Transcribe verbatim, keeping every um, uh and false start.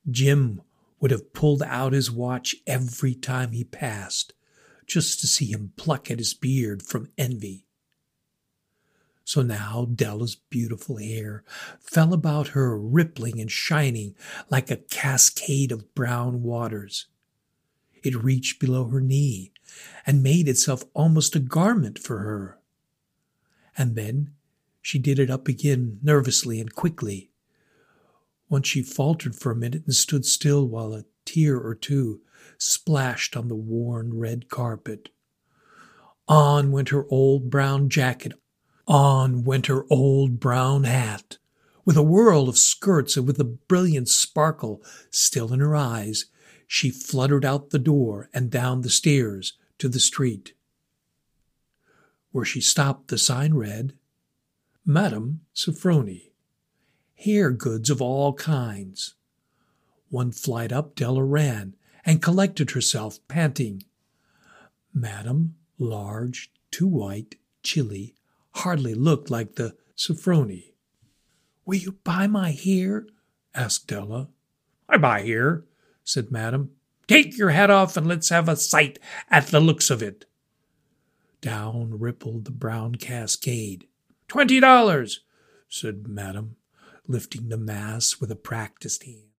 Jim would have pulled out his watch every time he passed, just to see him pluck at his beard from envy. So now Della's beautiful hair fell about her, rippling and shining like a cascade of brown waters. It reached below her knee and made itself almost a garment for her. And then she did it up again nervously and quickly. Once she faltered for a minute and stood still while a tear or two splashed on the worn red carpet. On went her old brown jacket. On went her old brown hat. With a whirl of skirts and with a brilliant sparkle still in her eyes, she fluttered out the door and down the stairs to the street. Where she stopped, the sign read, Madame Sofronie, hair goods of all kinds. One flight up, Della ran and collected herself, panting. Madame, large, too white, chilly, hardly looked like the Sofronie. "Will you buy my hair?" asked Della. "I buy hair," said Madame. "Take your hat off and let's have a sight at the looks of it." Down rippled the brown cascade. "Twenty dollars," said Madame, lifting the mass with a practised hand.